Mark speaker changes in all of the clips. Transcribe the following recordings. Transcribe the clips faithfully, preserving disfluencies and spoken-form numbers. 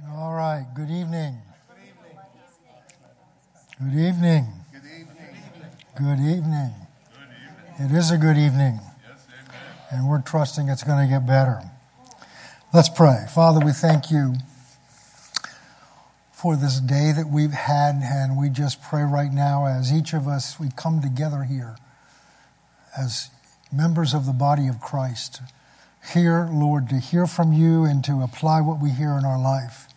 Speaker 1: All right, good evening. Good evening. Good evening. Good evening. It is a good evening. And we're trusting it's going to get better. Let's pray. Father, we thank you for this day that we've had, and we just pray right now as each of us, we come together here as members of the body of Christ. Here, Lord, to hear from you and to apply what we hear in our life.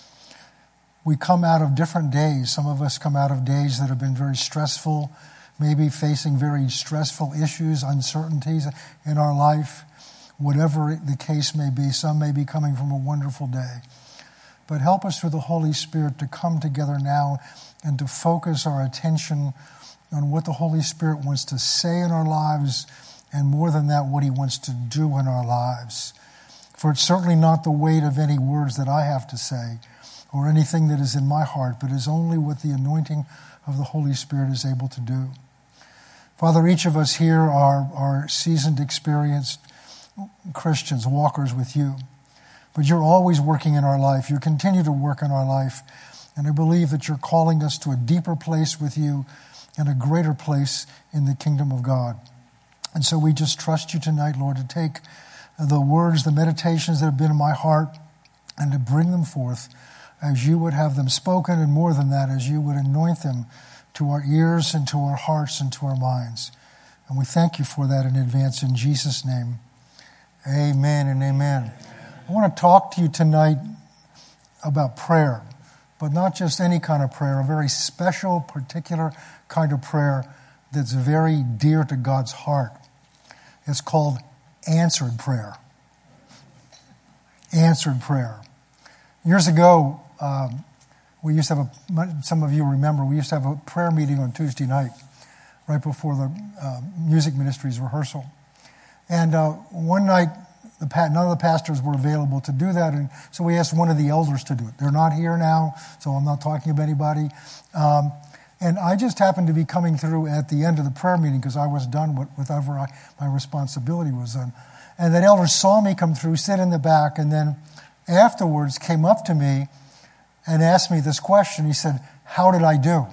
Speaker 1: We come out of different days. Some of us come out of days that have been very stressful, maybe facing very stressful issues, uncertainties in our life. Whatever the case may be, some may be coming from a wonderful day. But help us through the Holy Spirit to come together now and to focus our attention on what the Holy Spirit wants to say in our lives, and more than that, what he wants to do in our lives. For it's certainly not the weight of any words that I have to say or anything that is in my heart, but is only what the anointing of the Holy Spirit is able to do. Father, each of us here are, are seasoned, experienced Christians, walkers with you. But you're always working in our life. You continue to work in our life. And I believe that you're calling us to a deeper place with you and a greater place in the kingdom of God. And so we just trust you tonight, Lord, to take the words, the meditations that have been in my heart, and to bring them forth as you would have them spoken, and more than that, as you would anoint them to our ears and to our hearts and to our minds. And we thank you for that in advance in Jesus' name. Amen and amen. I want to talk to you tonight about prayer, but not just any kind of prayer, a very special, particular kind of prayer that's very dear to God's heart. It's called answered prayer. Answered prayer. Years ago, um, we used to have a, some of you remember, we used to have a prayer meeting on Tuesday night, right before the uh, music ministry's rehearsal. And uh, one night, the none of the pastors were available to do that, and so we asked one of the elders to do it. They're not here now, so I'm not talking about anybody. Um, and I just happened to be coming through at the end of the prayer meeting because I was done with whatever I, my responsibility was done. And that elder saw me come through, sit in the back, and then afterwards came up to me and asked me this question. He said, "How did I do?"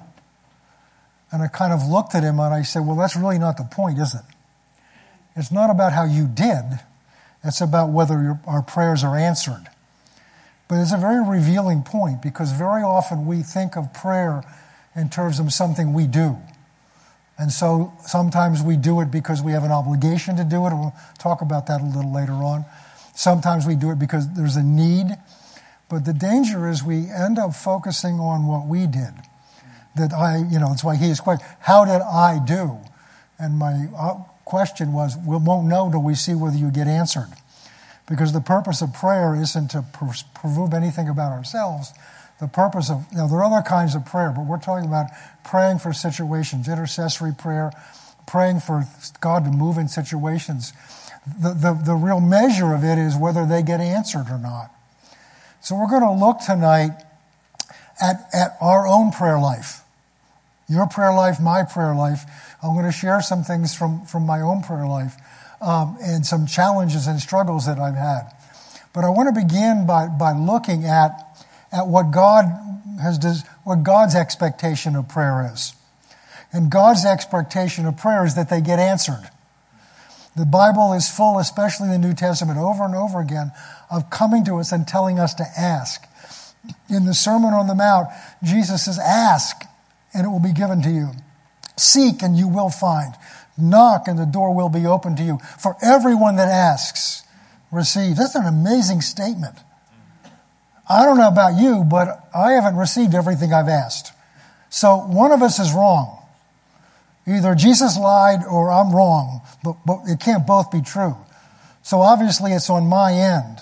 Speaker 1: And I kind of looked at him and I said, well, that's really not the point, is it? It's not about how you did. It's about whether your, our prayers are answered. But it's a very revealing point, because very often we think of prayer in terms of something we do. And so sometimes we do it because we have an obligation to do it, and we'll talk about that a little later on. Sometimes we do it because there's a need. But the danger is we end up focusing on what we did. That I, you know, that's why he is questioning, how did I do? And my question was, we won't know till we see whether you get answered. Because the purpose of prayer isn't to prove anything about ourselves. The purpose of, you know, there are other kinds of prayer, but we're talking about praying for situations, intercessory prayer, praying for God to move in situations. The, the, the real measure of it is whether they get answered or not. So we're going to look tonight at, at our own prayer life. Your prayer life, my prayer life. I'm going to share some things from, from my own prayer life um, and some challenges and struggles that I've had. But I want to begin by, by looking at, at what God has does, what God's expectation of prayer is. And God's expectation of prayer is that they get answered. The Bible is full, especially the New Testament, over and over again, of coming to us and telling us to ask. In the Sermon on the Mount, Jesus says, ask, and it will be given to you. Seek, and you will find. Knock, and the door will be opened to you. For everyone that asks, receives. That's an amazing statement. I don't know about you, but I haven't received everything I've asked. So one of us is wrong. Either Jesus lied or I'm wrong, but, but it can't both be true. So obviously it's on my end.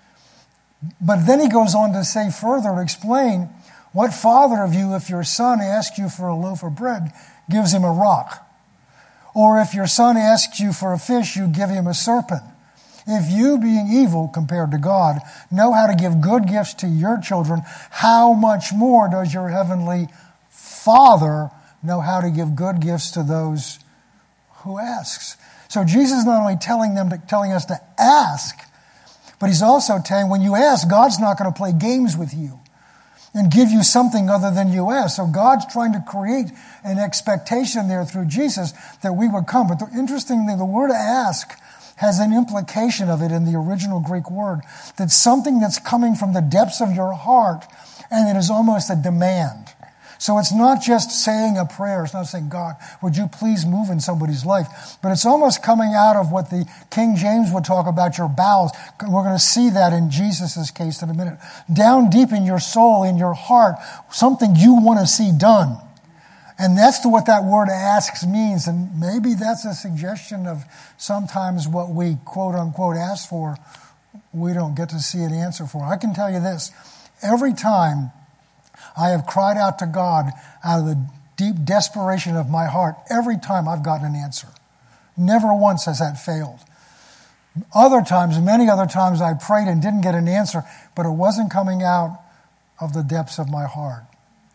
Speaker 1: But then he goes on to say further, to explain, what father of you, if your son asks you for a loaf of bread, gives him a rock? Or if your son asks you for a fish, you give him a serpent? If you, being evil compared to God, know how to give good gifts to your children, how much more does your heavenly Father know how to give good gifts to those who asks? So Jesus is not only telling them to, telling us to ask, But he's also saying when you ask, God's not going to play games with you and give you something other than you ask. So God's trying to create an expectation there through Jesus that we would come. But the interesting thing, the word ask has an implication of it in the original Greek word, that something that's coming from the depths of your heart, and it is almost a demand. So it's not just saying a prayer. It's not saying, God, would you please move in somebody's life? But it's almost coming out of what the King James would talk about, your bowels. We're going to see that in Jesus' case in a minute. Down deep in your soul, in your heart, something you want to see done. And that's what that word asks means. And maybe that's a suggestion of sometimes what we quote unquote ask for, we don't get to see an answer for. I can tell you this. Every time I have cried out to God out of the deep desperation of my heart, every time I've gotten an answer. Never once has that failed. Other times, many other times I prayed and didn't get an answer, but it wasn't coming out of the depths of my heart.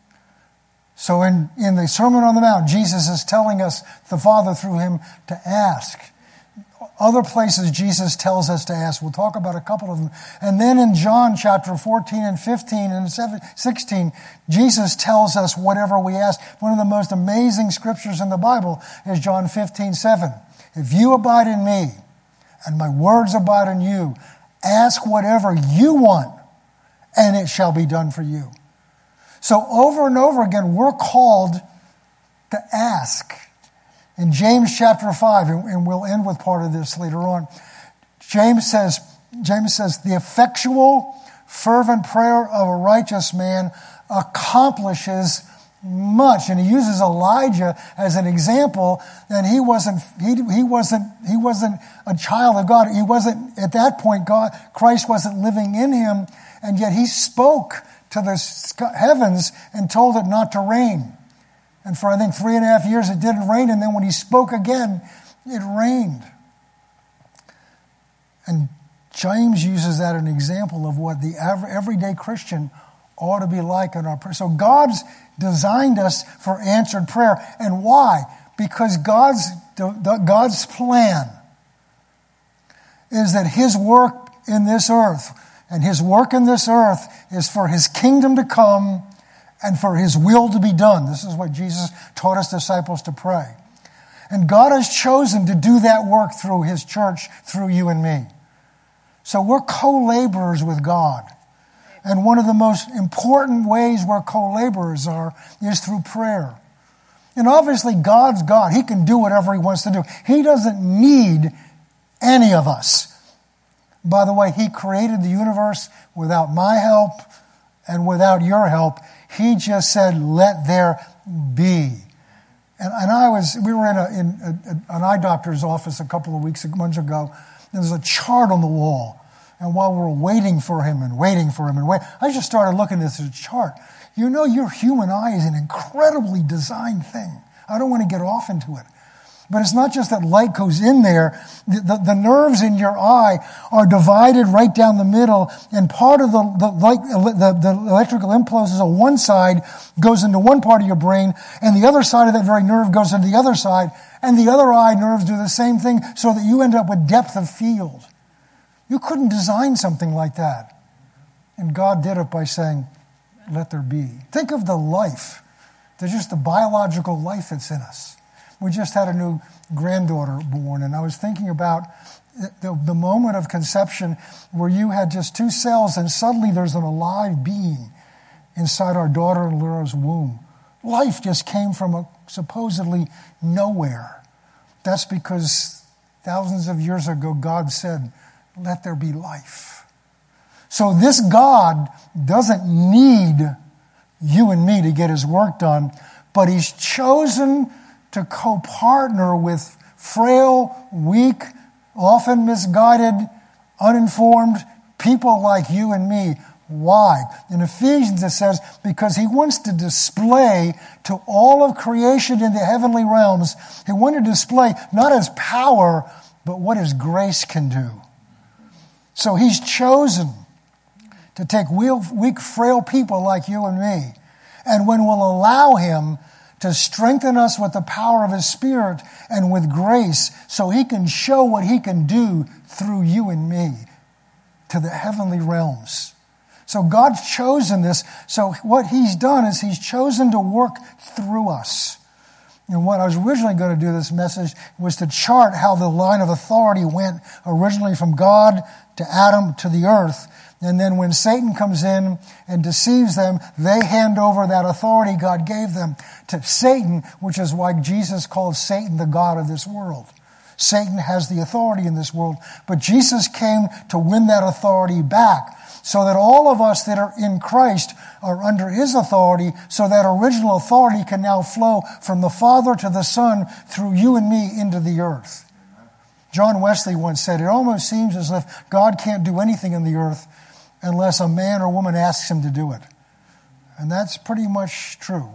Speaker 1: So in, in the Sermon on the Mount, Jesus is telling us, the Father through him, to ask. Other places Jesus tells us to ask. We'll talk about a couple of them. And then in John chapter fourteen and fifteen and sixteen, Jesus tells us whatever we ask. One of the most amazing scriptures in the Bible is John fifteen seven. If you abide in me and my words abide in you, ask whatever you want and it shall be done for you. So over and over again, we're called to ask. In James chapter five, and we'll end with part of this later on, James says, James says, the effectual, fervent prayer of a righteous man accomplishes much. And he uses Elijah as an example, and he wasn't, he, he wasn't, he wasn't a child of God. He wasn't, at that point, God, Christ wasn't living in him, and yet he spoke to the heavens and told it not to rain. And for, I think, three and a half years it didn't rain. And then when he spoke again, it rained. And James uses that as an example of what the everyday Christian ought to be like in our prayer. So God's designed us for answered prayer. And why? Because God's, God's plan is that his work in this earth, and his work in this earth is for his kingdom to come and for his will to be done. This is what Jesus taught his disciples to pray. And God has chosen to do that work through his church, through you and me. So we're co-laborers with God. And one of the most important ways we're co-laborers are is through prayer. And obviously God's God. He can do whatever he wants to do. He doesn't need any of us. By the way, he created the universe without my help and without your help. He just said, let there be. And, and I was, we were in, a, in a, an eye doctor's office a couple of weeks, months ago, and there's a chart on the wall. And while we were waiting for him and waiting for him and wait, I just started looking at this chart. You know, your human eye is an incredibly designed thing. I don't want to get off into it. But it's not just that light goes in there. The, the, the nerves in your eye are divided right down the middle, and part of the, the, light, the, the electrical impulses on one side goes into one part of your brain, and the other side of that very nerve goes into the other side, and the other eye nerves do the same thing, so that you end up with depth of field. You couldn't design something like that. And God did it by saying, let there be. Think of the life. There's just the biological life that's in us. We just had a new granddaughter born, and I was thinking about the, the moment of conception where you had just two cells, and suddenly there's an alive being inside our daughter-in-law's womb. Life just came from a supposedly nowhere. That's because thousands of years ago, God said, let there be life. So this God doesn't need you and me to get his work done, but he's chosen to co-partner with frail, weak, often misguided, uninformed people like you and me. Why? In Ephesians it says, because he wants to display to all of creation in the heavenly realms, he wanted to display not his power, but what his grace can do. So he's chosen to take weak, frail people like you and me, and when we'll allow him to strengthen us with the power of his Spirit and with grace so he can show what he can do through you and me. to the heavenly realms. So God's chosen this. So what he's done is he's chosen to work through us. And what I was originally going to do this message was to chart how the line of authority went originally from God to Adam to the earth. And then when Satan comes in and deceives them, they hand over that authority God gave them to Satan, which is why Jesus called Satan the god of this world. Satan has the authority in this world, but Jesus came to win that authority back so that all of us that are in Christ are under his authority, so that original authority can now flow from the Father to the Son through you and me into the earth. John Wesley once said, it almost seems as if God can't do anything in the earth unless a man or woman asks him to do it. And that's pretty much true.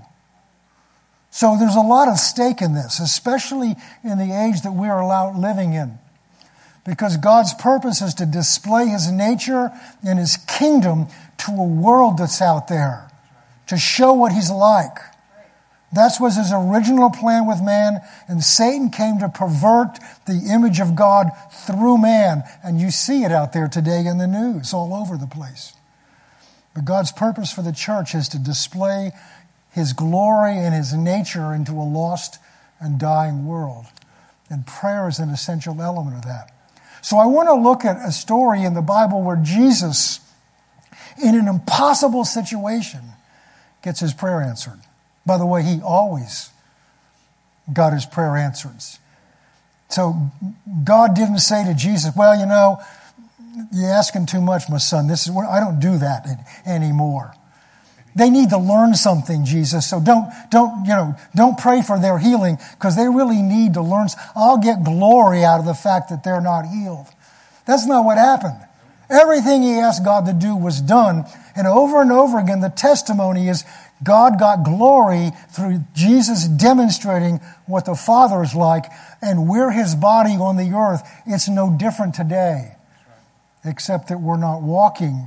Speaker 1: So there's a lot of stake in this, especially in the age that we are allowed living in. Because God's purpose is to display his nature and his kingdom to a world that's out there, to show what he's like. That was his original plan with man, and Satan came to pervert the image of God through man. And you see it out there today in the news, all over the place. But God's purpose for the church is to display his glory and his nature into a lost and dying world. And prayer is an essential element of that. So I want to look at a story in the Bible where Jesus, in an impossible situation, gets his prayer answered. By the way, he always got his prayer answered. So God didn't say to Jesus, well, you know, you're asking too much, my son. This is I don't do that anymore. They need to learn something, Jesus. So don't, don't, you know, don't pray for their healing because they really need to learn. I'll get glory out of the fact that they're not healed. That's not what happened. Everything he asked God to do was done. And over and over again, the testimony is God got glory through Jesus demonstrating what the Father is like. And we're his body on the earth. It's no different today, except that we're not walking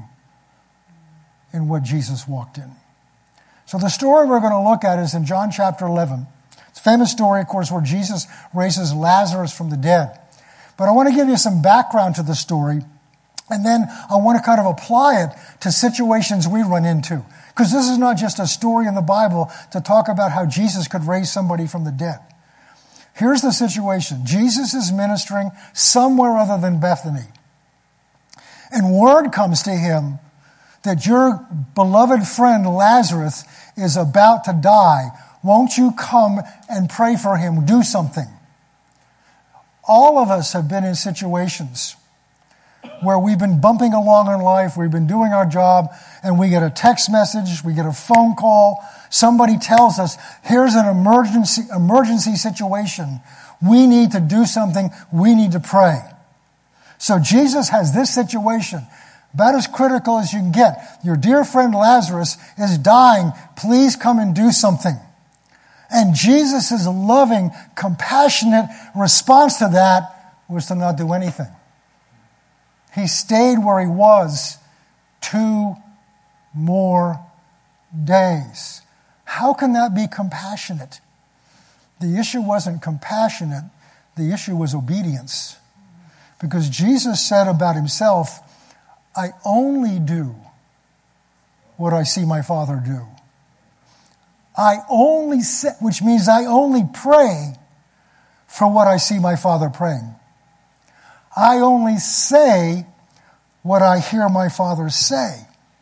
Speaker 1: in what Jesus walked in. So the story we're going to look at is in John chapter eleven. It's a famous story, of course, where Jesus raises Lazarus from the dead. But I want to give you some background to the story, and then I want to kind of apply it to situations we run into. Because this is not just a story in the Bible to talk about how Jesus could raise somebody from the dead. Here's the situation. Jesus is ministering somewhere other than Bethany. And word comes to him that your beloved friend Lazarus is about to die. Won't you come and pray for him? Do something. All of us have been in situations where we've been bumping along in life, we've been doing our job, and we get a text message, we get a phone call, somebody tells us, here's an emergency, emergency situation. We need to do something, we need to pray. So Jesus has this situation, about as critical as you can get. Your dear friend Lazarus is dying. Please come and do something. And Jesus' loving, compassionate response to that was to not do anything. He stayed where he was two more days. How can that be compassionate? The issue wasn't compassionate. The issue was obedience. Because Jesus said about himself, I only do what I see my Father do. I only say, which means I only pray for what I see my Father praying. I only say what I hear my Father say.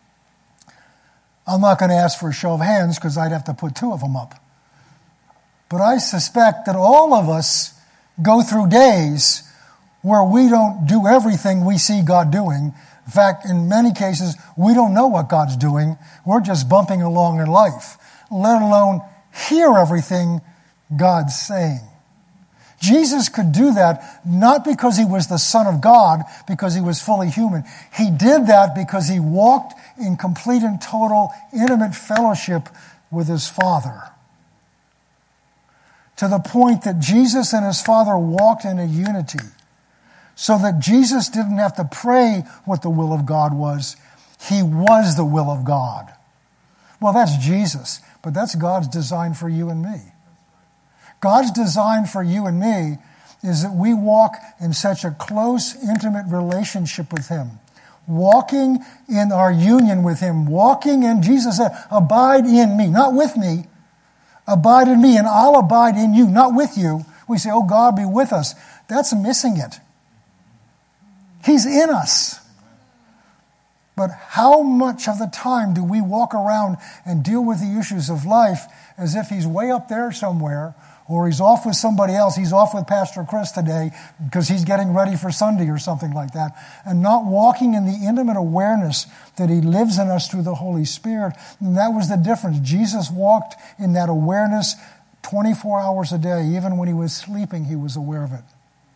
Speaker 1: I'm not going to ask for a show of hands because I'd have to put two of them up. But I suspect that all of us go through days where we don't do everything we see God doing. In fact, in many cases, we don't know what God's doing. We're just bumping along in life, let alone hear everything God's saying. Jesus could do that not because he was the Son of God, because he was fully human. He did that because he walked in complete and total intimate fellowship with his Father. To the point that Jesus and his Father walked in a unity. So that Jesus didn't have to pray what the will of God was. He was the will of God. Well, that's Jesus, but that's God's design for you and me. God's design for you and me is that we walk in such a close, intimate relationship with him. walking in our union with him, walking in, Jesus said, abide in me, not with me, abide in me, and I'll abide in you, not with you. We say, oh, God, be with us. That's missing it. He's in us. But how much of the time do we walk around and deal with the issues of life as if he's way up there somewhere, or he's off with somebody else, he's off with Pastor Chris today because he's getting ready for Sunday or something like that, and not walking in the intimate awareness that he lives in us through the Holy Spirit. And that was the difference. Jesus walked in that awareness twenty-four hours a day. Even when he was sleeping, he was aware of it.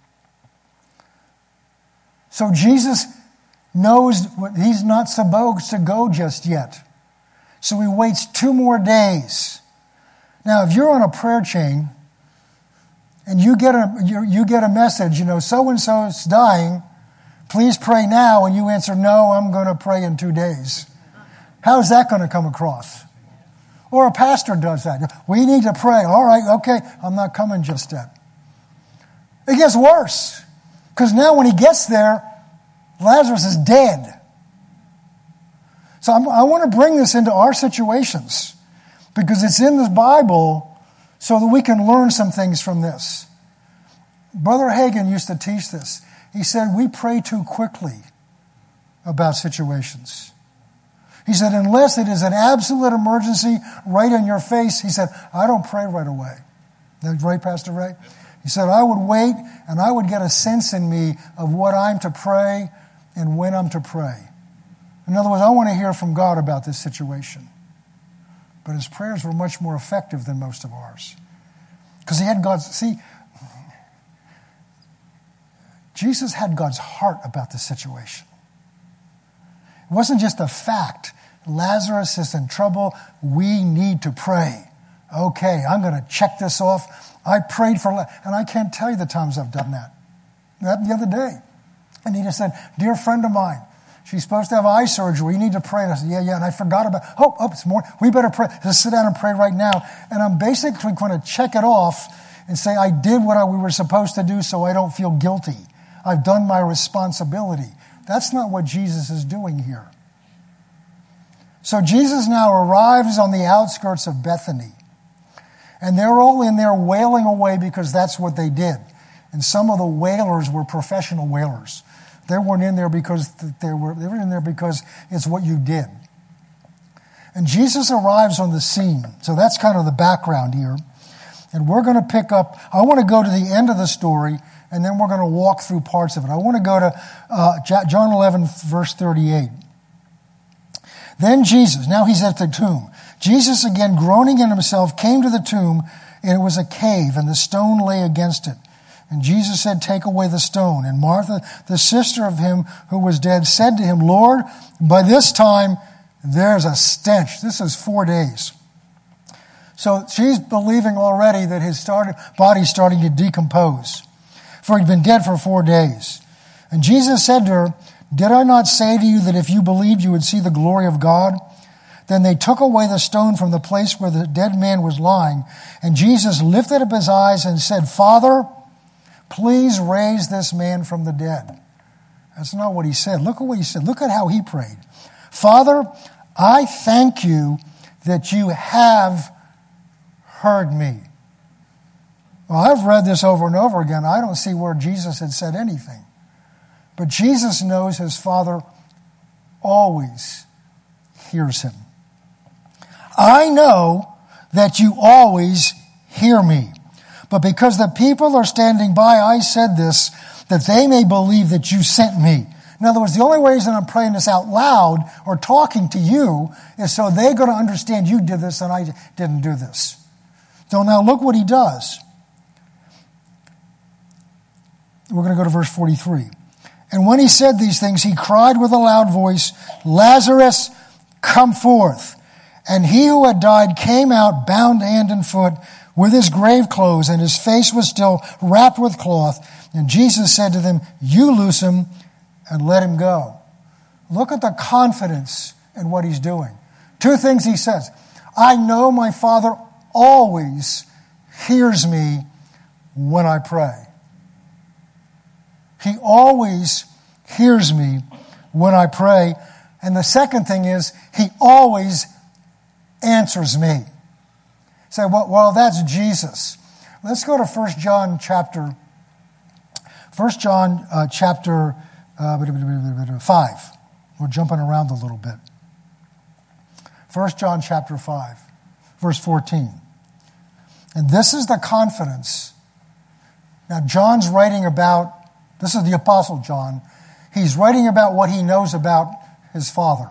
Speaker 1: So Jesus knows he's not supposed to go just yet. So he waits two more days. Now, if you're on a prayer chain and you get a you, you get a message, you know, so-and-so is dying, please pray now, and you answer, no, I'm going to pray in two days. How's that going to come across? Or a pastor does that. We need to pray. All right, okay, I'm not coming just yet. It gets worse, because now when he gets there, Lazarus is dead. So I'm, I want to bring this into our situations, because it's in the Bible so that we can learn some things from this. Brother Hagin used to teach this. He said, we pray too quickly about situations. He said, unless it is an absolute emergency right in your face, he said, I don't pray right away. That's right, Pastor Ray? He said, I would wait and I would get a sense in me of what I'm to pray and when I'm to pray. In other words, I want to hear from God about this situation. But his prayers were much more effective than most of ours. Because he had God's, see, Jesus had God's heart about the situation. It wasn't just a fact. Lazarus is in trouble. We need to pray. Okay, I'm going to check this off. I prayed for, and I can't tell you the times I've done that. That the other day. Anita said, dear friend of mine, she's supposed to have eye surgery. You need to pray. And I said, yeah, yeah. And I forgot about, oh, oh, it's more. We better pray. Just sit down and pray right now. And I'm basically going to check it off and say, I did what I, we were supposed to do so I don't feel guilty. I've done my responsibility. That's not what Jesus is doing here. So Jesus now arrives on the outskirts of Bethany. And they're all in there wailing away because that's what they did. And some of the wailers were professional wailers. They weren't in there because they were, they were in there because it's what you did. And Jesus arrives on the scene. So that's kind of the background here. And we're going to pick up, I want to go to the end of the story, and then we're going to walk through parts of it. I want to go to uh, John eleven, verse thirty-eight. Then Jesus, now he's at the tomb. Jesus, again groaning in himself, came to the tomb, and it was a cave, and the stone lay against it. And Jesus said, take away the stone. And Martha, the sister of him who was dead, said to him, Lord, by this time there's a stench. This is four days. So she's believing already that his started, body's starting to decompose, for he'd been dead for four days. And Jesus said to her, did I not say to you that if you believed you would see the glory of God? Then they took away the stone from the place where the dead man was lying. And Jesus lifted up his eyes and said, Father, please raise this man from the dead. That's not what he said. Look at what he said. Look at how he prayed. Father, I thank you that you have heard me. Well, I've read this over and over again. I don't see where Jesus had said anything. But Jesus knows his Father always hears him. I know that you always hear me. But because the people are standing by, I said this, that they may believe that you sent me. In other words, the only reason I'm praying this out loud or talking to you is so they're going to understand you did this and I didn't do this. So now look what he does. We're going to go to verse forty-three. And when he said these things, he cried with a loud voice, Lazarus, come forth. And he who had died came out, bound hand and foot, with his grave clothes, and his face was still wrapped with cloth. And Jesus said to them, you loose him and let him go. Look at the confidence in what he's doing. Two things he says. I know my Father always hears me when I pray. He always hears me when I pray. And the second thing is, he always answers me. Say, well, well, that's Jesus. Let's go to First John chapter, First John uh, chapter uh, five. We're jumping around a little bit. First John chapter five, verse fourteen. And this is the confidence. Now, John's writing about, this is the Apostle John. He's writing about what he knows about his Father.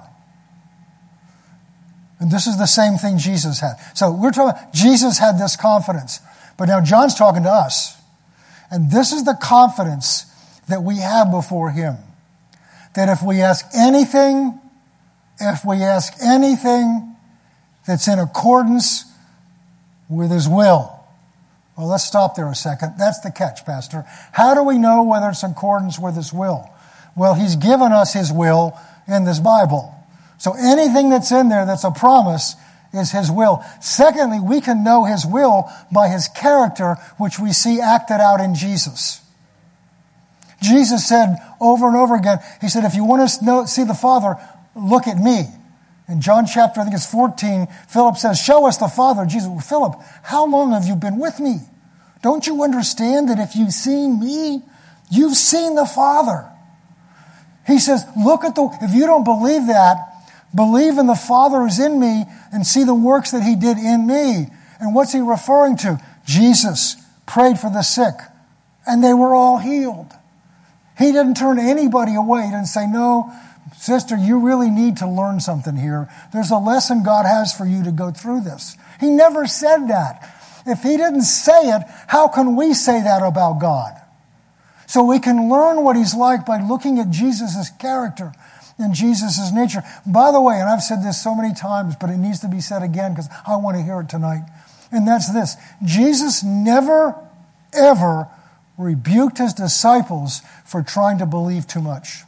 Speaker 1: And this is the same thing Jesus had. So we're talking, Jesus had this confidence. But now John's talking to us. And this is the confidence that we have before him. That if we ask anything, if we ask anything that's in accordance with his will. Well, let's stop there a second. That's the catch, Pastor. How do we know whether it's in accordance with his will? Well, he's given us his will in this Bible. So anything that's in there that's a promise is his will. Secondly, we can know his will by his character, which we see acted out in Jesus. Jesus said over and over again, he said, if you want to know, see the Father, look at me. In John chapter, I think it's fourteen, Philip says, show us the Father. Jesus, Philip, how long have you been with me? Don't you understand that if you've seen me, you've seen the Father? He says, look at the, if you don't believe that, believe in the Father who's in me and see the works that he did in me. And what's he referring to? Jesus prayed for the sick and they were all healed. He didn't turn anybody away. He didn't say, no, sister, you really need to learn something here. There's a lesson God has for you to go through this. He never said that. If he didn't say it, how can we say that about God? So we can learn what he's like by looking at Jesus' character and Jesus' nature. By the way, and I've said this so many times, but it needs to be said again because I want to hear it tonight. And that's this. Jesus never, ever rebuked his disciples for trying to believe too much.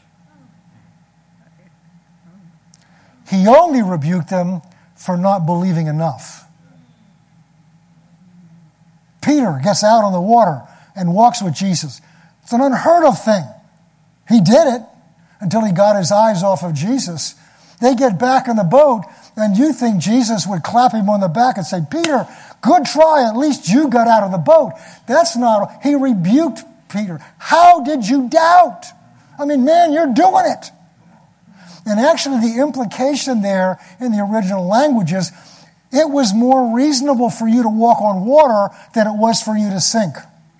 Speaker 1: He only rebuked them for not believing enough. Peter gets out on the water and walks with Jesus. It's an unheard of thing. He did it until he got his eyes off of Jesus. They get back in the boat, and you think Jesus would clap him on the back and say, Peter, good try, at least you got out of the boat. That's not, he rebuked Peter. How did you doubt? I mean, man, you're doing it. And actually the implication there in the original language is, it was more reasonable for you to walk on water than it was for you to sink.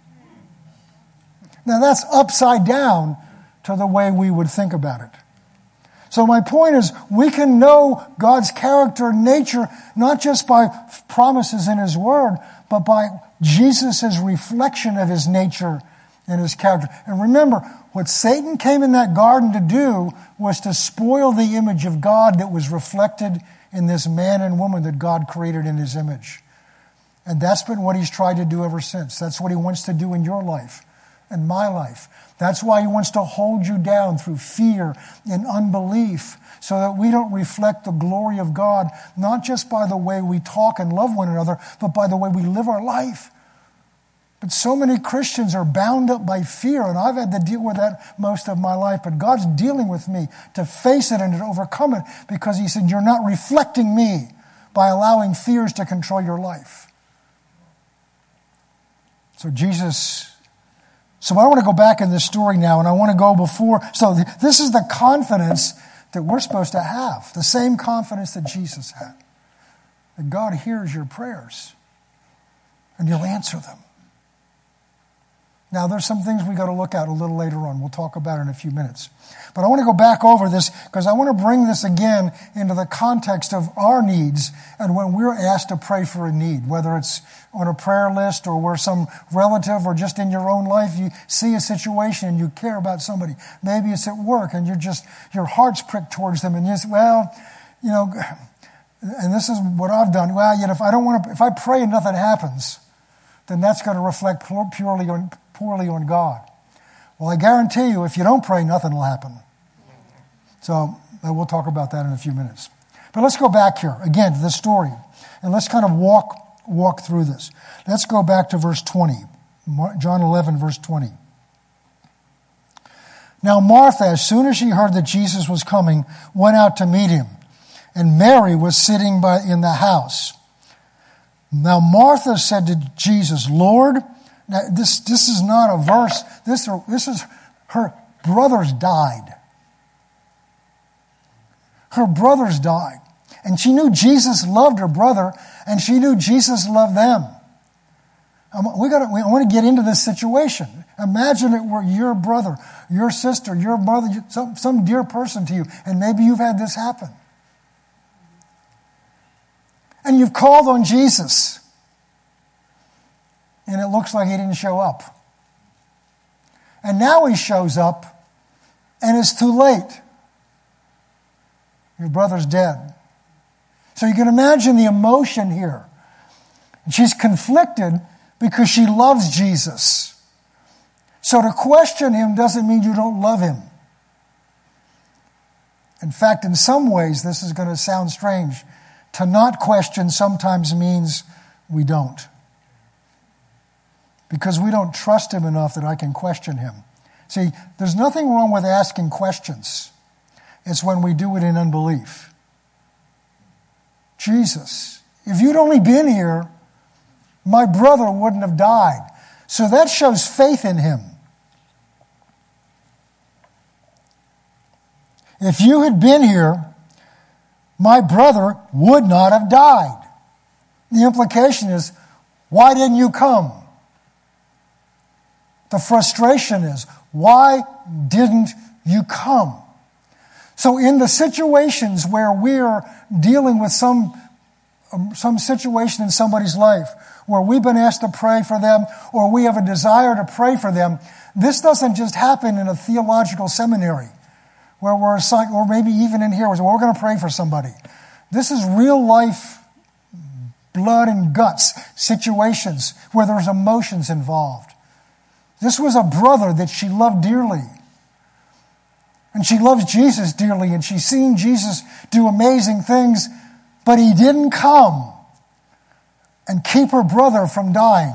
Speaker 1: Now that's upside down to the way we would think about it. So my point is, we can know God's character and nature not just by promises in his word, but by Jesus' reflection of his nature and his character. And remember, what Satan came in that garden to do was to spoil the image of God that was reflected in this man and woman that God created in his image. And that's been what he's tried to do ever since. That's what he wants to do in your life and my life. That's why he wants to hold you down through fear and unbelief so that we don't reflect the glory of God, not just by the way we talk and love one another, but by the way we live our life. But so many Christians are bound up by fear, and I've had to deal with that most of my life, but God's dealing with me to face it and to overcome it because he said, you're not reflecting me by allowing fears to control your life. So Jesus... So I want to go back in this story now, and I want to go before. So this is the confidence that we're supposed to have, the same confidence that Jesus had. That God hears your prayers, and he'll answer them. Now, there's some things we got to look at a little later on. We'll talk about it in a few minutes. But I want to go back over this because I want to bring this again into the context of our needs and when we're asked to pray for a need, whether it's on a prayer list or where some relative or just in your own life, you see a situation and you care about somebody. Maybe it's at work and you're just, your heart's pricked towards them and you say, well, you know, and this is what I've done. Well, you know, if I don't want to, if I pray and nothing happens, then that's going to reflect purely on, poorly on God. Well, I guarantee you, if you don't pray, nothing will happen. So we'll talk about that in a few minutes. But let's go back here again to this story, and let's kind of walk walk through this. Let's go back to verse twenty, John eleven, verse twenty. Now Martha, as soon as she heard that Jesus was coming, went out to meet him, and Mary was sitting by in the house. Now Martha said to Jesus, Lord, now this, this is not a verse, this, this is her brothers died. Her brothers died. And she knew Jesus loved her brother, and she knew Jesus loved them. Um, we got. We, I want to get into this situation. Imagine it were your brother, your sister, your mother, some, some dear person to you, and maybe you've had this happen. And you've called on Jesus, and it looks like he didn't show up. And now he shows up, and it's too late. Your brother's dead. So you can imagine the emotion here. And she's conflicted because she loves Jesus. So to question him doesn't mean you don't love him. In fact, in some ways, this is going to sound strange. To not question sometimes means we don't. Because we don't trust him enough that I can question him. See, there's nothing wrong with asking questions. It's when we do it in unbelief. Jesus, if you'd only been here, my brother wouldn't have died. So that shows faith in him. If you had been here, my brother would not have died. The implication is, why didn't you come? The frustration is, why didn't you come? So in the situations where we're dealing with some, um, some situation in somebody's life, where we've been asked to pray for them, or we have a desire to pray for them, this doesn't just happen in a theological seminary, where we're assigned, or maybe even in here, where we're going to pray for somebody. This is real life, blood and guts situations where there's emotions involved. This was a brother that she loved dearly. And she loves Jesus dearly, and she's seen Jesus do amazing things, but he didn't come and keep her brother from dying.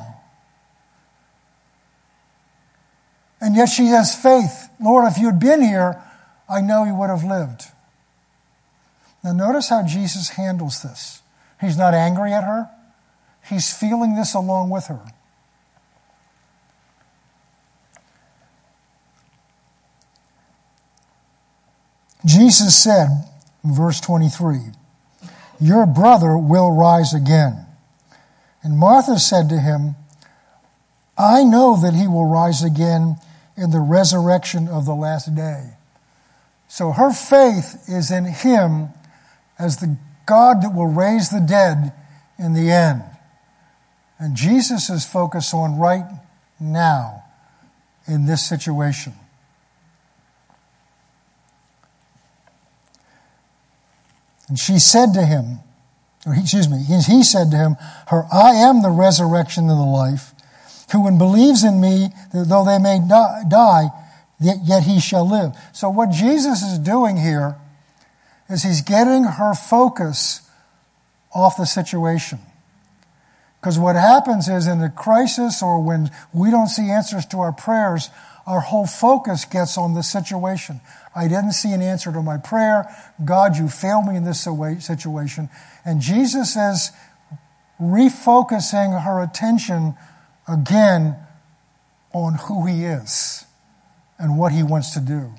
Speaker 1: And yet she has faith. Lord, if you had been here, I know he would have lived. Now notice how Jesus handles this. He's not angry at her. He's feeling this along with her. Jesus said, in verse twenty-three, your brother will rise again. And Martha said to him, I know that he will rise again in the resurrection of the last day. So her faith is in him as the God that will raise the dead in the end. And Jesus is focused on right now in this situation. And she said to him, or he, excuse me, he said to him, her, I am the resurrection and the life. Who believes in me, though they may die, yet he shall live. So what Jesus is doing here is he's getting her focus off the situation. Because what happens is in a crisis or when we don't see answers to our prayers, our whole focus gets on the situation. I didn't see an answer to my prayer. God, you failed me in this situation. And Jesus is refocusing her attention again on who he is and what he wants to do.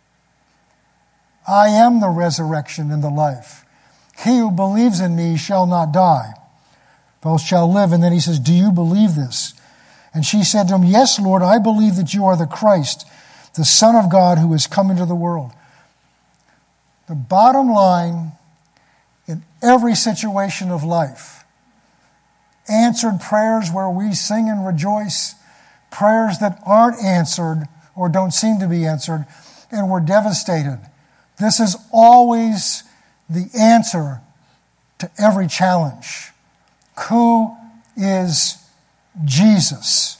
Speaker 1: I am the resurrection and the life. He who believes in me shall not die, but shall live. And then he says, do you believe this? And she said to him, yes, Lord, I believe that you are the Christ, the Son of God who has come into the world. The bottom line in every situation of life, answered prayers where we sing and rejoice, prayers that aren't answered or don't seem to be answered, and we're devastated. This is always the answer to every challenge. Who is Jesus?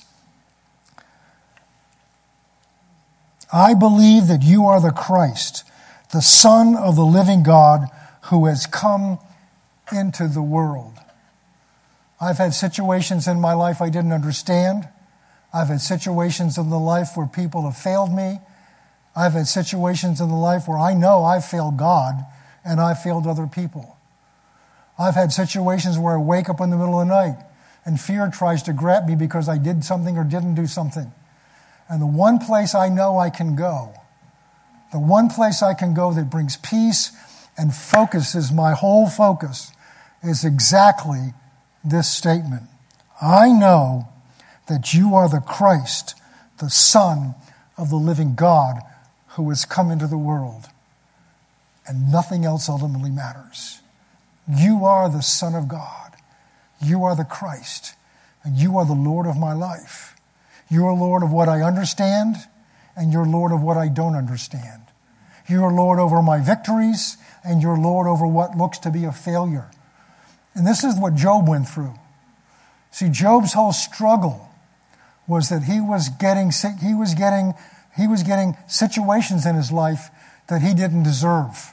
Speaker 1: I believe that you are the Christ, the Son of the living God who has come into the world. I've had situations in my life I didn't understand. I've had situations in the life where people have failed me. I've had situations in the life where I know I've failed God and I've failed other people. I've had situations where I wake up in the middle of the night and fear tries to grab me because I did something or didn't do something. And the one place I know I can go, the one place I can go that brings peace and focuses my whole focus is exactly this statement. I know that you are the Christ, the Son of the living God who has come into the world. And nothing else ultimately matters. You are the Son of God. You are the Christ. And you are the Lord of my life. You are Lord of what I understand, and you're Lord of what I don't understand. You are Lord over my victories, and you're Lord over what looks to be a failure. And this is what Job went through. See, Job's whole struggle was that he was getting he was getting he was getting situations in his life that he didn't deserve.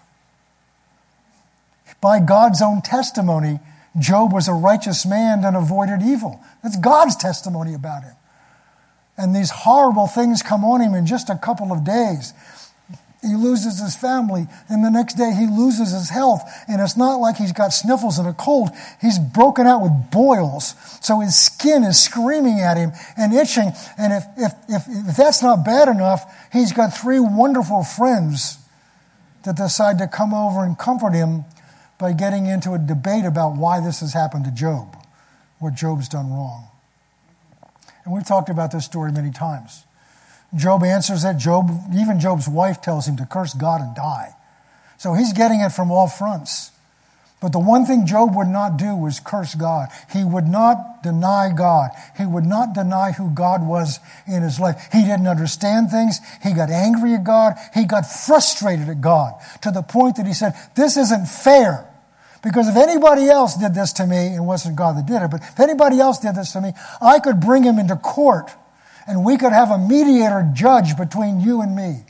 Speaker 1: By God's own testimony, Job was a righteous man and avoided evil. That's God's testimony about him. And these horrible things come on him in just a couple of days. He loses his family, and the next day he loses his health. And it's not like he's got sniffles and a cold. He's broken out with boils. So his skin is screaming at him and itching. And if, if, if, if that's not bad enough, he's got three wonderful friends that decide to come over and comfort him by getting into a debate about why this has happened to Job, what Job's done wrong. And we've talked about this story many times. Job answers that. Job, even Job's wife tells him to curse God and die. So he's getting it from all fronts. But the one thing Job would not do was curse God. He would not deny God. He would not deny who God was in his life. He didn't understand things. He got angry at God. He got frustrated at God to the point that he said, this isn't fair. Because if anybody else did this to me, it wasn't God that did it, but if anybody else did this to me, I could bring him into court and we could have a mediator judge between you and me.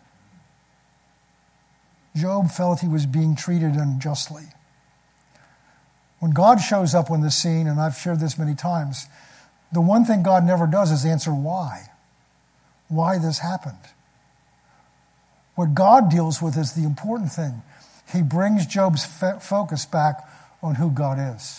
Speaker 1: Job felt he was being treated unjustly. When God shows up on the scene, and I've shared this many times, the one thing God never does is answer why. Why this happened. What God deals with is the important thing. He brings Job's f- focus back on who God is.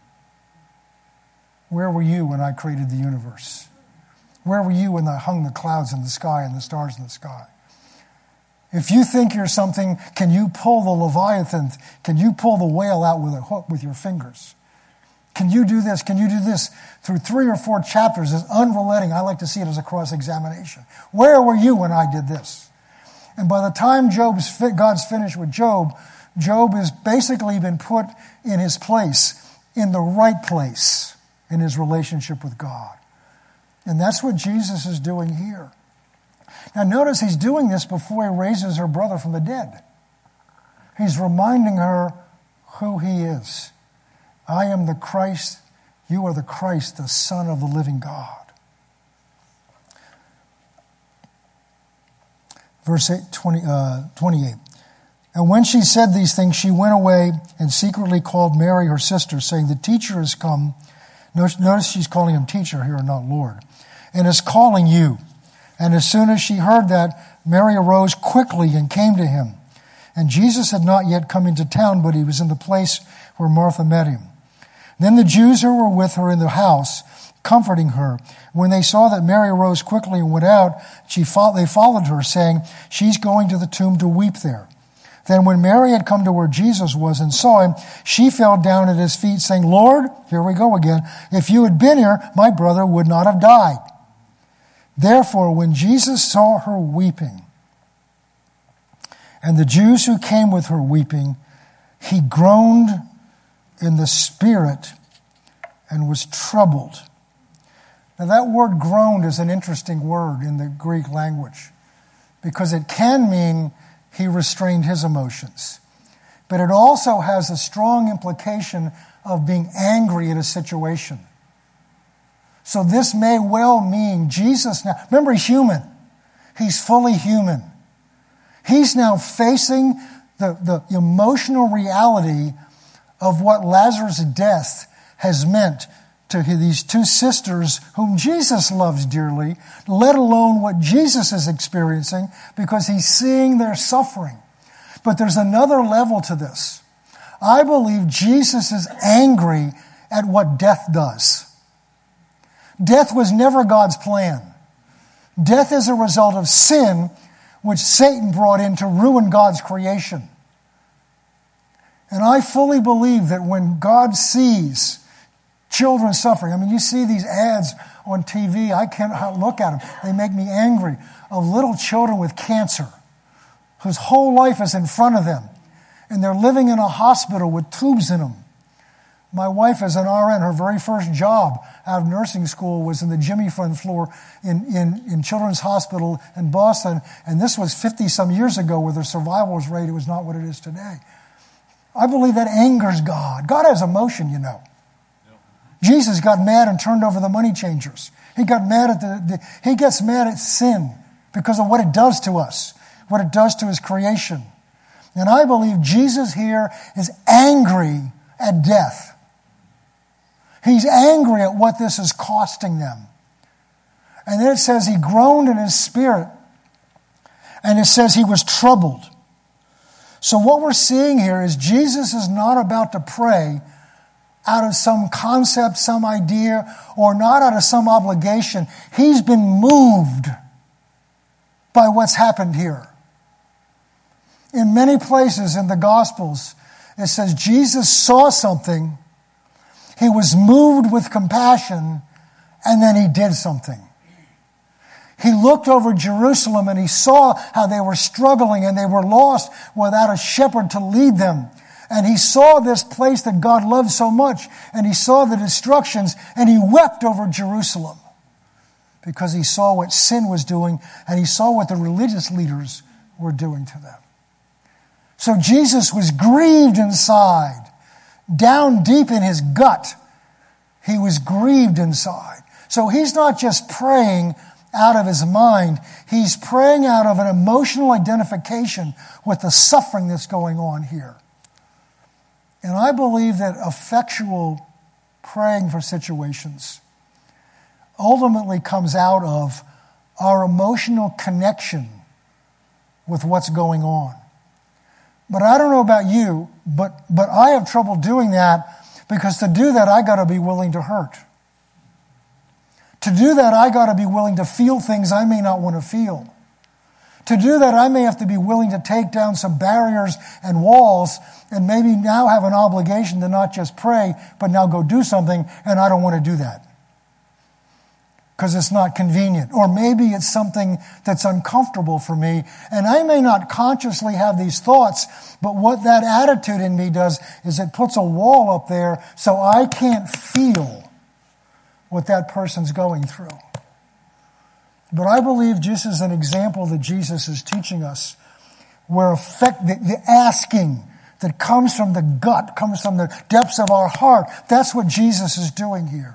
Speaker 1: Where were you when I created the universe? Where were you when I hung the clouds in the sky and the stars in the sky? If you think you're something, can you pull the Leviathan? Can you pull the whale out with a hook with your fingers? Can you do this? Can you do this? Through three or four chapters is unrelenting. I like to see it as a cross-examination. Where were you when I did this? And by the time Job's God's finished with Job, Job has basically been put in his place, in the right place in his relationship with God. And that's what Jesus is doing here. Now notice he's doing this before he raises her brother from the dead. He's reminding her who he is. I am the Christ, you are the Christ, the Son of the living God. Verse eight, twenty, uh, twenty-eight. And when she said these things, she went away and secretly called Mary, her sister, saying, the teacher has come. Notice she's calling him teacher here and not Lord. And is calling you. And as soon as she heard that, Mary arose quickly and came to him. And Jesus had not yet come into town, but he was in the place where Martha met him. Then the Jews who were with her in the house, comforting her, when they saw that Mary arose quickly and went out, she fo- they followed her, saying, she's going to the tomb to weep there. Then when Mary had come to where Jesus was and saw him, she fell down at his feet, saying, Lord, here we go again, if you had been here, my brother would not have died. Therefore, when Jesus saw her weeping, and the Jews who came with her weeping, he groaned in the spirit and was troubled. Now that word groaned is an interesting word in the Greek language because it can mean he restrained his emotions. But it also has a strong implication of being angry at a situation. So this may well mean Jesus now, remember he's human. He's fully human. He's now facing the, the emotional reality of what Lazarus' death has meant to these two sisters whom Jesus loves dearly, let alone what Jesus is experiencing, because he's seeing their suffering. But there's another level to this. I believe Jesus is angry at what death does. Death was never God's plan. Death is a result of sin, which Satan brought in to ruin God's creation. And I fully believe that when God sees children suffering, I mean, you see these ads on T V, I can't look at them. They make me angry, of little children with cancer, whose whole life is in front of them. And they're living in a hospital with tubes in them. My wife is an R N. Her very first job out of nursing school was in the Jimmy Fund floor in, in, in Children's Hospital in Boston. And this was fifty-some years ago, where the survival rate was not what it is today. I believe that angers God. God has emotion, you know. Yep. Jesus got mad and turned over the money changers. He got mad at the, the he gets mad at sin because of what it does to us, what it does to his creation. And I believe Jesus here is angry at death. He's angry at what this is costing them. And then it says he groaned in his spirit. And it says he was troubled. So what we're seeing here is Jesus is not about to pray out of some concept, some idea, or not out of some obligation. He's been moved by what's happened here. In many places in the Gospels, it says Jesus saw something, he was moved with compassion, and then he did something. He looked over Jerusalem and he saw how they were struggling and they were lost without a shepherd to lead them. And he saw this place that God loved so much, and he saw the destructions, and he wept over Jerusalem because he saw what sin was doing, and he saw what the religious leaders were doing to them. So Jesus was grieved inside. Down deep in his gut, he was grieved inside. So he's not just praying out of his mind. He's praying out of an emotional identification with the suffering that's going on here. And I believe that effectual praying for situations ultimately comes out of our emotional connection with what's going on. But I don't know about you, but, but I have trouble doing that, because to do that, I got to be willing to hurt. To do that, I got to be willing to feel things I may not want to feel. To do that, I may have to be willing to take down some barriers and walls, and maybe now have an obligation to not just pray, but now go do something, and I don't want to do that because it's not convenient. Or maybe it's something that's uncomfortable for me, and I may not consciously have these thoughts, but what that attitude in me does is it puts a wall up there so I can't feel what that person's going through. But I believe just as an example that Jesus is teaching us, where effect, the, the asking that comes from the gut, comes from the depths of our heart, that's what Jesus is doing here.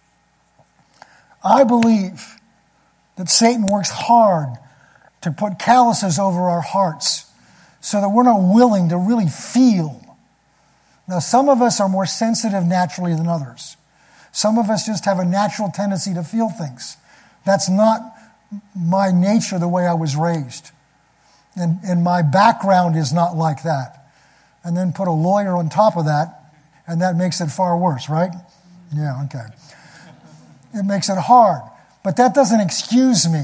Speaker 1: I believe that Satan works hard to put calluses over our hearts so that we're not willing to really feel. Now, some of us are more sensitive naturally than others. Some of us just have a natural tendency to feel things. That's not my nature, the way I was raised. And, and my background is not like that. And then put a lawyer on top of that, and that makes it far worse, right? Yeah, okay. It makes it hard. But that doesn't excuse me.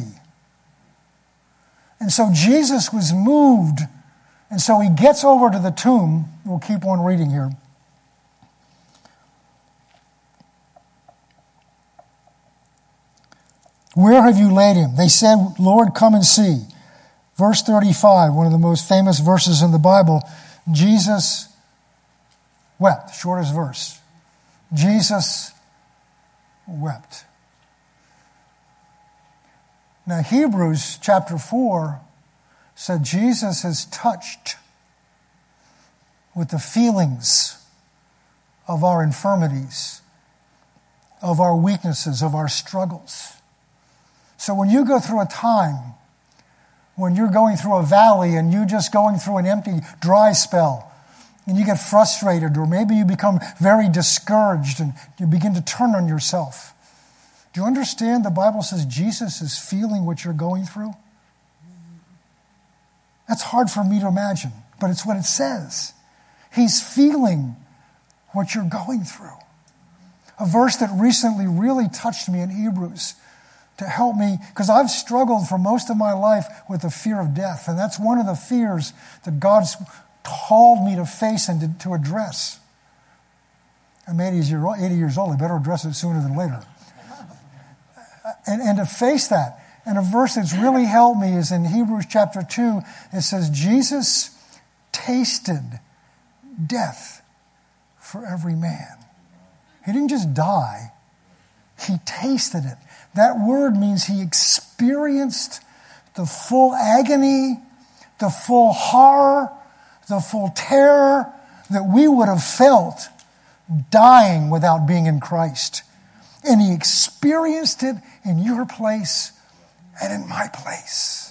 Speaker 1: And so Jesus was moved. And so he gets over to the tomb. We'll keep on reading here. Where have you laid him? They said, Lord, come and see. Verse thirty-five, one of the most famous verses in the Bible. Jesus wept. Shortest verse. Jesus wept. Now, Hebrews chapter four said Jesus is touched with the feelings of our infirmities, of our weaknesses, of our struggles. So when you go through a time, when you're going through a valley and you're just going through an empty, dry spell, and you get frustrated, or maybe you become very discouraged and you begin to turn on yourself. Do you understand the Bible says Jesus is feeling what you're going through? That's hard for me to imagine, but it's what it says. He's feeling what you're going through. A verse that recently really touched me in Hebrews to help me, because I've struggled for most of my life with the fear of death, and that's one of the fears that God's called me to face and to, to address. I'm eighty years old, I better address it sooner than later. And, and to face that. And a verse that's really helped me is in Hebrews chapter two. It says, Jesus tasted death for every man. He didn't just die. He tasted it. That word means he experienced the full agony, the full horror, the full terror that we would have felt dying without being in Christ. And he experienced it in your place and in my place.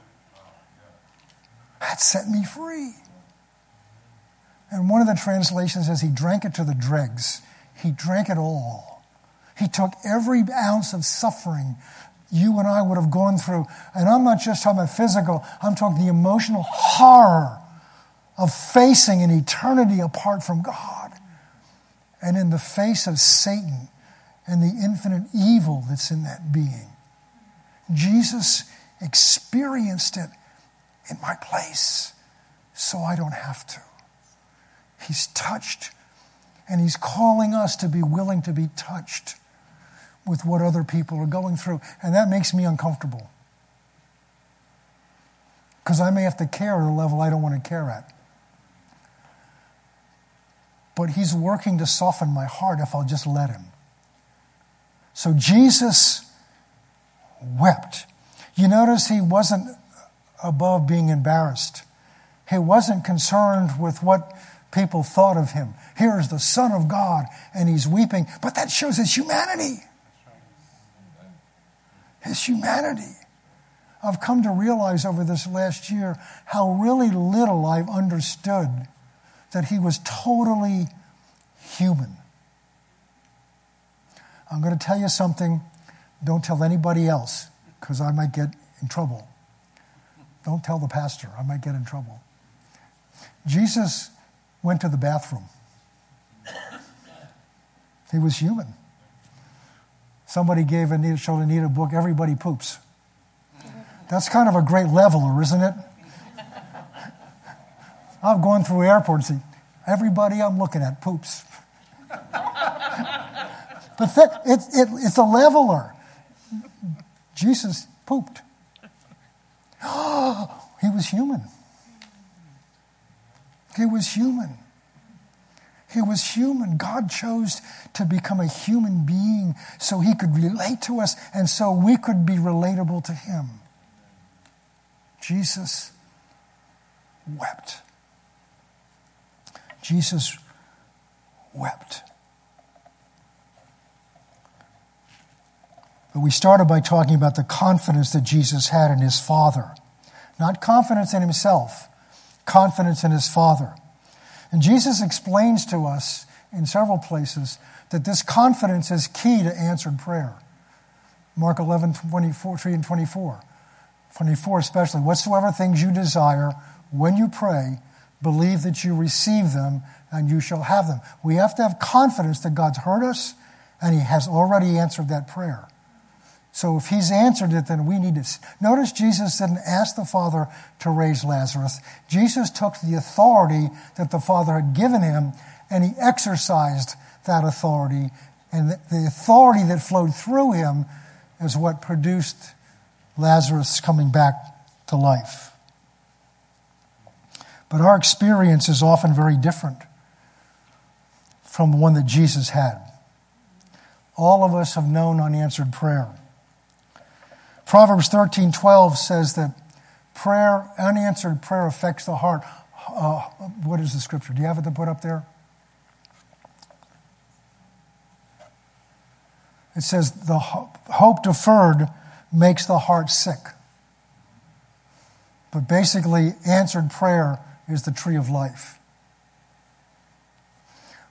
Speaker 1: That set me free. And one of the translations says he drank it to the dregs. He drank it all. He took every ounce of suffering you and I would have gone through. And I'm not just talking about physical. I'm talking the emotional horror of facing an eternity apart from God. And in the face of Satan and the infinite evil that's in that being. Jesus experienced it in my place, so I don't have to. He's touched, and he's calling us to be willing to be touched with what other people are going through. And that makes me uncomfortable. Because I may have to care at a level I don't want to care at. But he's working to soften my heart if I'll just let him. So Jesus wept. You notice he wasn't above being embarrassed. He wasn't concerned with what people thought of him. Here is the Son of God, and he's weeping. But that shows his humanity. His humanity. I've come to realize over this last year how really little I've understood that he was totally human. I'm going to tell you something. Don't tell anybody else, because I might get in trouble. Don't tell the pastor. I might get in trouble. Jesus went to the bathroom. He was human. Somebody gave Anita, showed Anita a book, Everybody Poops. That's kind of a great leveler, isn't it? I've gone through airports and everybody I'm looking at poops. But that, it, it, it's a leveler. Jesus pooped. Oh, he was human. He was human. He was human. God chose to become a human being so he could relate to us and so we could be relatable to him. Jesus wept. Jesus wept. But we started by talking about the confidence that Jesus had in his Father. Not confidence in himself, confidence in his Father. And Jesus explains to us in several places that this confidence is key to answered prayer. Mark eleven, twenty-four, three and twenty-four. twenty-four especially. Whatsoever things you desire, when you pray, believe that you receive them and you shall have them. We have to have confidence that God's heard us and he has already answered that prayer. So if he's answered it, then we need to... Notice Jesus didn't ask the Father to raise Lazarus. Jesus took the authority that the Father had given him and he exercised that authority. And the authority that flowed through him is what produced Lazarus coming back to life. But our experience is often very different from the one that Jesus had. All of us have known unanswered prayer. Proverbs thirteen twelve says that prayer, unanswered prayer affects the heart. Uh, what is the scripture? Do you have it to put up there? It says, the hope deferred makes the heart sick. But basically, answered prayer is the tree of life.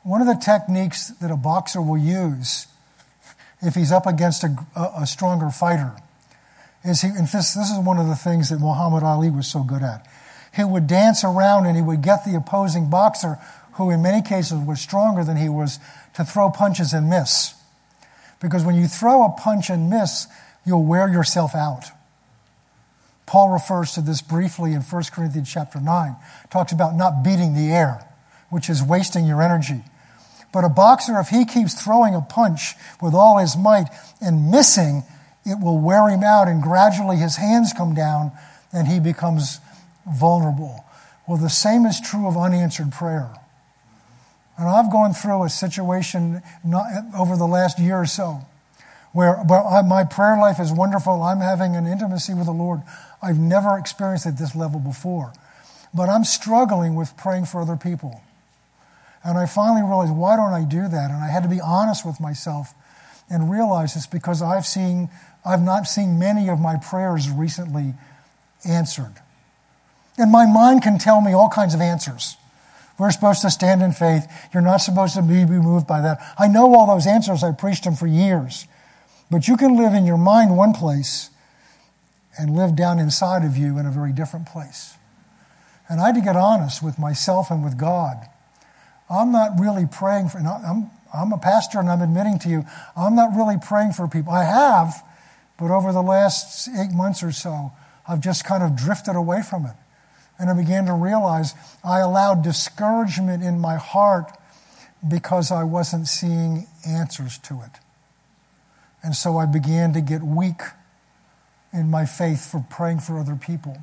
Speaker 1: one of the techniques that a boxer will use if he's up against a, a, a stronger fighter is he, and this, this is one of the things that Muhammad Ali was so good at. He would dance around and he would get the opposing boxer, who in many cases was stronger than he was, to throw punches and miss. Because when you throw a punch and miss, you'll wear yourself out. Paul refers to this briefly in First Corinthians chapter nine. Talks about not beating the air, which is wasting your energy. But a boxer, if he keeps throwing a punch with all his might and missing, it will wear him out, and gradually his hands come down and he becomes vulnerable. Well, the same is true of unanswered prayer. And I've gone through a situation not, over the last year or so where, where I, my prayer life is wonderful. I'm having an intimacy with the Lord I've never experienced at this level before. But I'm struggling with praying for other people. And I finally realized, why don't I do that? And I had to be honest with myself and realize it's because I've seen, I've not seen many of my prayers recently answered. And my mind can tell me all kinds of answers. We're supposed to stand in faith. You're not supposed to be moved by that. I know all those answers. I preached them for years. But you can live in your mind one place and live down inside of you in a very different place. And I had to get honest with myself and with God. I'm not really praying for, I'm, I'm a pastor and I'm admitting to you, I'm not really praying for people. I have, but over the last eight months or so, I've just kind of drifted away from it. And I began to realize I allowed discouragement in my heart because I wasn't seeing answers to it. And so I began to get weak in my faith for praying for other people.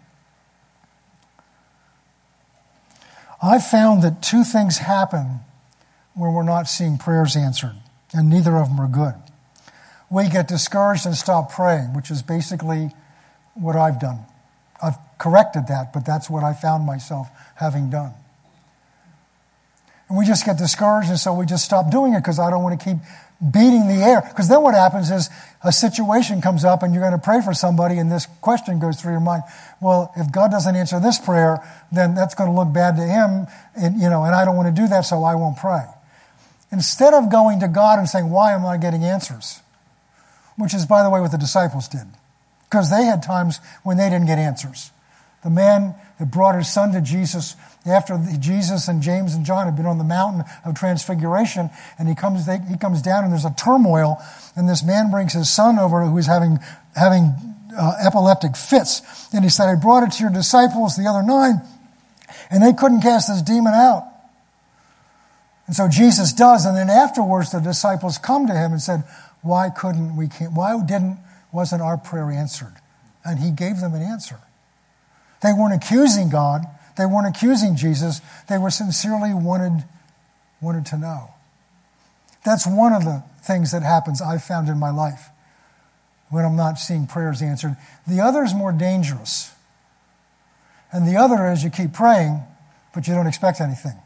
Speaker 1: I found that two things happen when we're not seeing prayers answered, and neither of them are good. We get discouraged and stop praying, which is basically what I've done. I've corrected that, but that's what I found myself having done. And we just get discouraged, and so we just stop doing it because I don't want to keep beating the air. Because then what happens is a situation comes up and you're going to pray for somebody and this question goes through your mind. Well, if God doesn't answer this prayer, then that's going to look bad to him, and you know, and I don't want to do that, so I won't pray. Instead of going to God and saying, why am I getting answers? Which is, by the way, what the disciples did. Because they had times when they didn't get answers. The man that brought his son to Jesus after Jesus and James and John had been on the mountain of transfiguration, and he comes they, he comes down and there's a turmoil, and this man brings his son over who is having having uh, epileptic fits, and he said, I brought it to your disciples, the other nine, and they couldn't cast this demon out. And so Jesus does, and then afterwards the disciples come to him and said, why couldn't we, why didn't, wasn't our prayer answered? And he gave them an answer. They weren't accusing God. They weren't accusing Jesus. They were sincerely wanted, wanted to know. That's one of the things that happens I've found in my life when I'm not seeing prayers answered. The other is more dangerous. And the other is you keep praying, but you don't expect anything.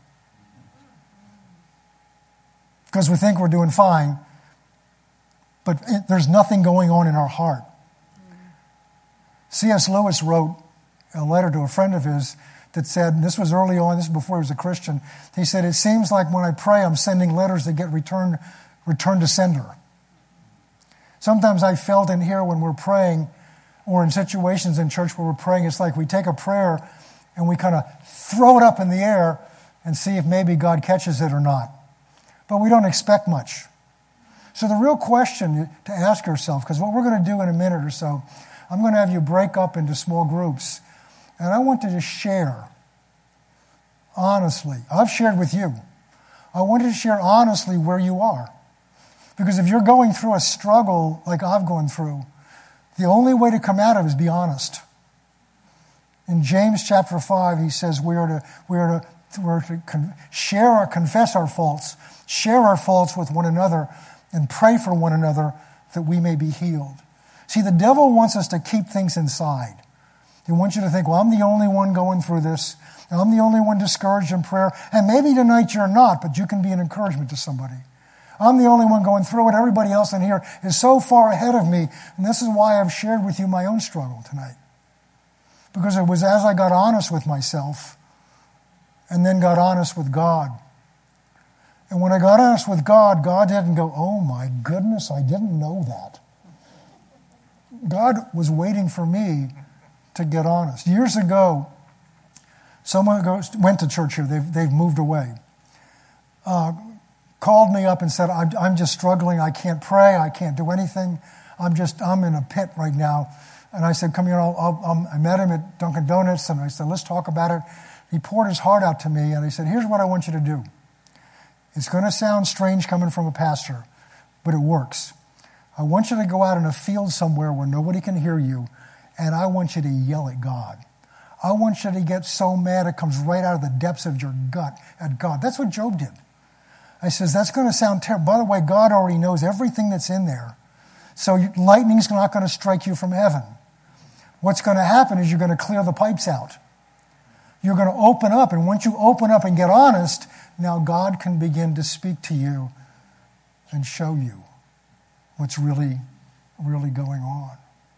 Speaker 1: Because we think we're doing fine, but it, there's nothing going on in our heart. C S Lewis wrote a letter to a friend of his that said, and this was early on, this was before he was a Christian, he said, it seems like when I pray, I'm sending letters that get returned, returned to sender. Sometimes I felt in here when we're praying, or in situations in church where we're praying, it's like we take a prayer and we kind of throw it up in the air and see if maybe God catches it or not. But we don't expect much. So the real question to ask yourself, because what we're going to do in a minute or so, I'm going to have you break up into small groups. And I want you to share, honestly. I've shared with you. I want you to share honestly where you are. Because if you're going through a struggle like I've gone through, the only way to come out of it is be honest. In James chapter five, he says we are to, we are to, we're to con- share or confess our faults, share our faults with one another, and pray for one another that we may be healed. See, the devil wants us to keep things inside. He wants you to think, well, I'm the only one going through this. And I'm the only one discouraged in prayer. And maybe tonight you're not, but you can be an encouragement to somebody. I'm the only one going through it. Everybody else in here is so far ahead of me. And this is why I've shared with you my own struggle tonight. Because it was as I got honest with myself and then got honest with God. And when I got honest with God, God didn't go, oh my goodness, I didn't know that. God was waiting for me to get honest. Years ago, someone goes, went to church here. They've, they've moved away. Uh, called me up and said, I'm, I'm just struggling. I can't pray. I can't do anything. I'm just, I'm in a pit right now. And I said, come here. I'll, I'll, I met him at Dunkin' Donuts, and I said, let's talk about it. He poured his heart out to me, and he said, here's what I want you to do. It's going to sound strange coming from a pastor, but it works. I want you to go out in a field somewhere where nobody can hear you, and I want you to yell at God. I want you to get so mad it comes right out of the depths of your gut at God. That's what Job did. I says, that's going to sound terrible. By the way, God already knows everything that's in there. So lightning's not going to strike you from heaven. What's going to happen is you're going to clear the pipes out. You're going to open up, and once you open up and get honest, now God can begin to speak to you and show you what's really, really going on.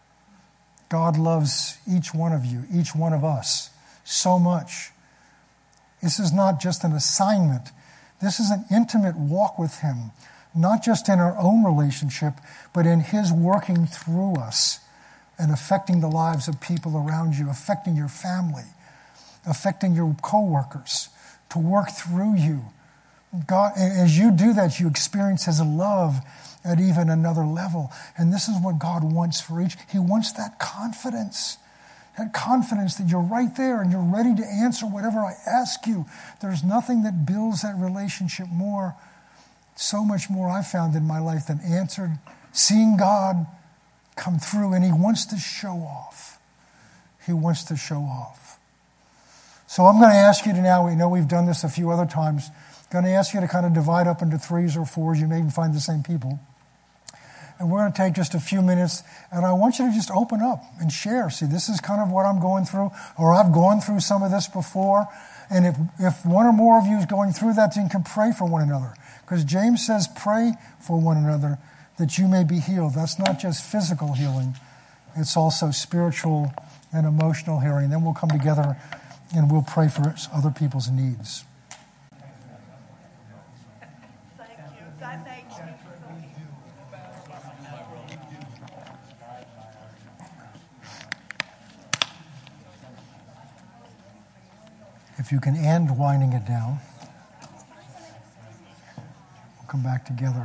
Speaker 1: God loves each one of you, each one of us, so much. This is not just an assignment. This is an intimate walk with Him, not just in our own relationship, but in His working through us and affecting the lives of people around you, affecting your family, affecting your coworkers, to work through you. God, as you do that, you experience His love at even another level. And this is what God wants for each. He wants that confidence. That confidence that you're right there and you're ready to answer whatever I ask you. There's nothing that builds that relationship more, so much more I've found in my life than answered, seeing God come through. And He wants to show off. He wants to show off. So I'm going to ask you to now, we know we've done this a few other times, going to ask you to kind of divide up into threes or fours. You may even find the same people. And we're going to take just a few minutes, and I want you to just open up and share. See, this is kind of what I'm going through, or I've gone through some of this before. And if, if one or more of you is going through that, then you can pray for one another. Because James says, pray for one another that you may be healed. That's not just physical healing. It's also spiritual and emotional healing. Then we'll come together and we'll pray for other people's needs.
Speaker 2: Thank you. That makes me
Speaker 1: If you can end winding it down, we'll come back together.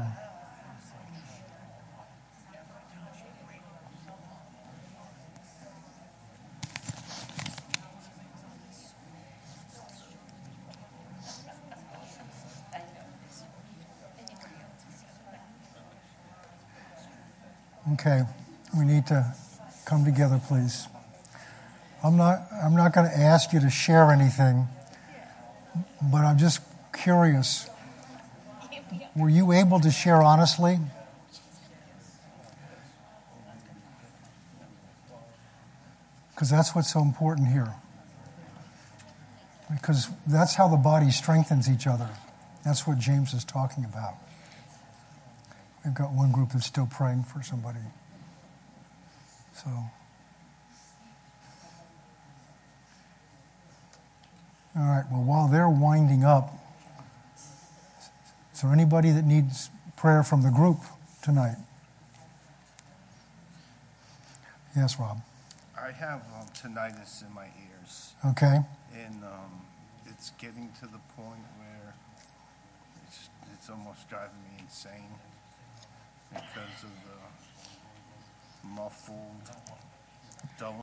Speaker 1: Okay, we need to come together, please. I'm not I'm not going to ask you to share anything, but I'm just curious. Were you able to share honestly? Because that's what's so important here. Because that's how the body strengthens each other. That's what James is talking about. We've got one group that's still praying for somebody. So, all right, well, while they're winding up, is there anybody that needs prayer from the group tonight? Yes, Rob.
Speaker 3: I have um, tinnitus in my ears.
Speaker 1: Okay.
Speaker 3: And um, it's getting to the point where it's, it's almost driving me insane because of the muffled double